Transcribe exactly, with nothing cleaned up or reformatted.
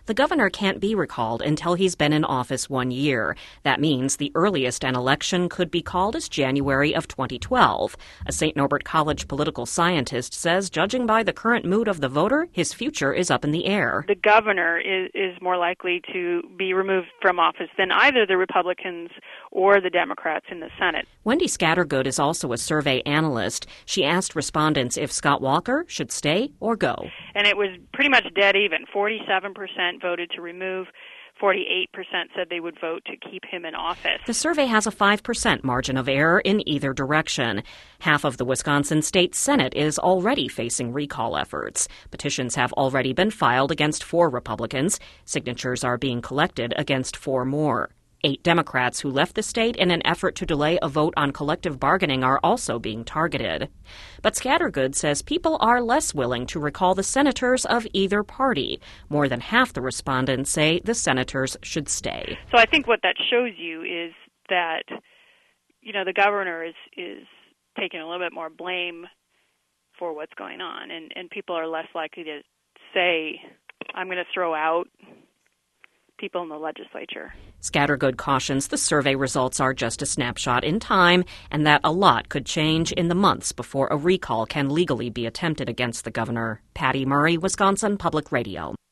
The governor can't be recalled until he's been in office one year. That means the earliest an election could be called is January of twenty twelve. A Saint Norbert College political scientist says, judging by the current mood of the voter, his future is up in the air. The governor is, is more likely to be removed from office than either the Republicans or the Democrats in the Senate. Wendy Scattergood is also a survey analyst. She asked respondents if Scott Walker should stay or go. And it was pretty much dead even. forty-seven percent voted to remove. forty-eight percent said they would vote to keep him in office. The survey has a five percent margin of error in either direction. Half of the Wisconsin State Senate is already facing recall efforts. Petitions have already been filed against four Republicans. Signatures are being collected against four more. Eight Democrats who left the state in an effort to delay a vote on collective bargaining are also being targeted. But Scattergood says people are less willing to recall the senators of either party. More than half the respondents say the senators should stay. So I think what that shows you is that, you know, the governor is, is taking a little bit more blame for what's going on, and, and people are less likely to say, I'm going to throw out people in the legislature. Scattergood cautions the survey results are just a snapshot in time and that a lot could change in the months before a recall can legally be attempted against the governor. Patty Murray, Wisconsin Public Radio.